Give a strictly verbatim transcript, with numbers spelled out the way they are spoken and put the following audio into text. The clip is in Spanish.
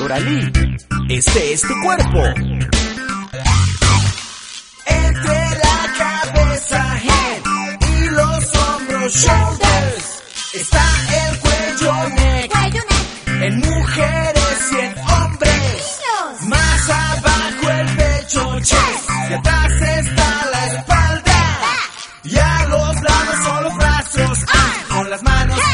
Doralí, este es tu cuerpo. Entre la cabeza, head, y los hombros, shoulders, está el cuello, neck, en mujeres y en hombres. Más abajo el pecho, chest, y atrás está la espalda. Y a los lados son los brazos, ah, con las manos